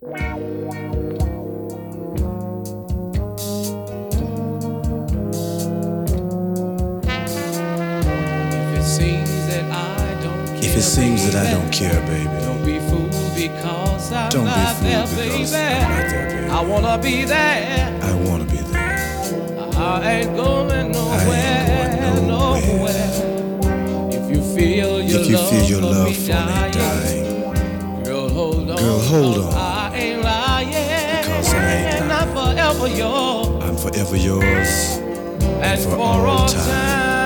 If it seems that I don't care, baby, don't be fooled because I'm don't be not there, fooled because baby. I'm not there, baby. I wanna be there. I wanna be there. I ain't going I ain't going nowhere. If you feel your love for me dying, girl, hold on. Girl, hold on. I ain't lying. Because I ain't lying. I'm forever yours. I'm forever yours. And for all time.